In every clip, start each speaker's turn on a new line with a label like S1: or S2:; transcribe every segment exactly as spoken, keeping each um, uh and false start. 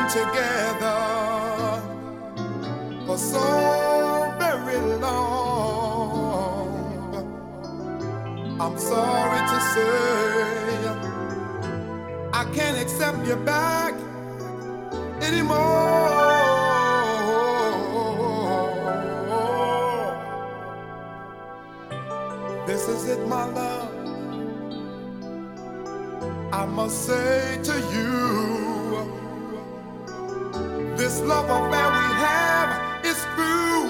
S1: together for so very long. I'm sorry to say I can't accept you back anymore. This is it, my love. I must say to you, this love affair we have is through.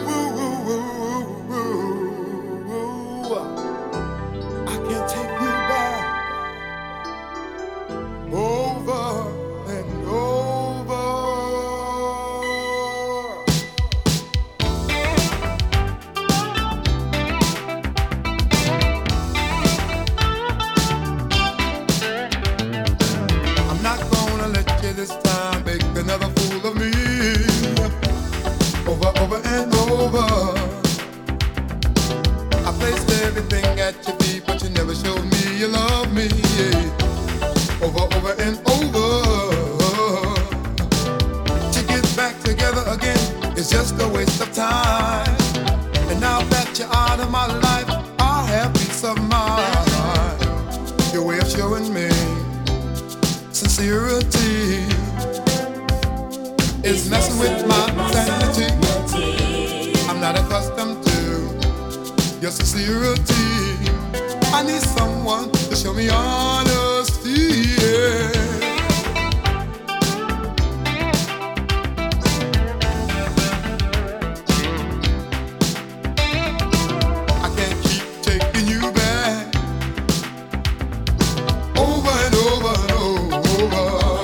S1: I can't take you back over and over. I'm not gonna let you this time make another fool of me. Over, over and over. I placed everything at your feet, but you never showed me you love me. Yeah. Over, over and over. To get back together again is just a waste of time. And now that you're out of my life, I have peace of mind. Your way of showing me sincerity is messing with my sanity. I'm not accustomed to your sincerity. I need someone to show me honesty. Yeah. I can't keep taking you back over and over and over.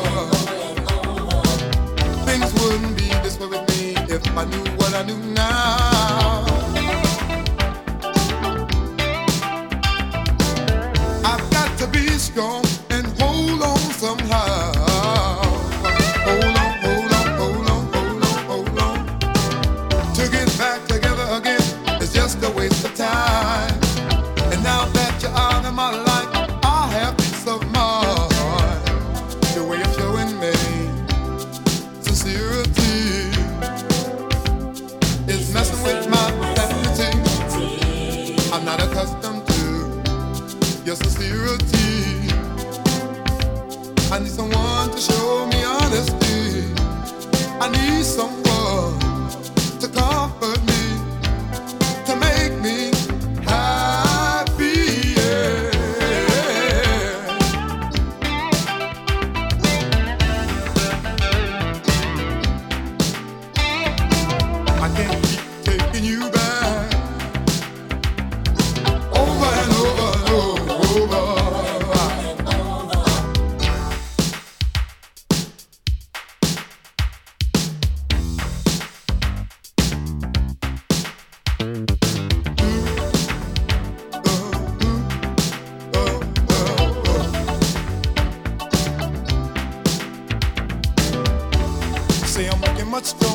S1: Things wouldn't be this way with me if I knew what I knew now. I've got to be strong and hold on somehow. Hold on, hold on, hold on, hold on, hold on. To get back together again is just a waste of time. And now that you're out of my life, I have peace of mind. Your way of showing me sincerity is messing with my sanity. I'm not accustomed to your sincerity. I need someone to show me honesty. I need someone to comfort me, to make me happy. Yeah. I can't keep taking you back over and over and over. Say I'm looking much stronger.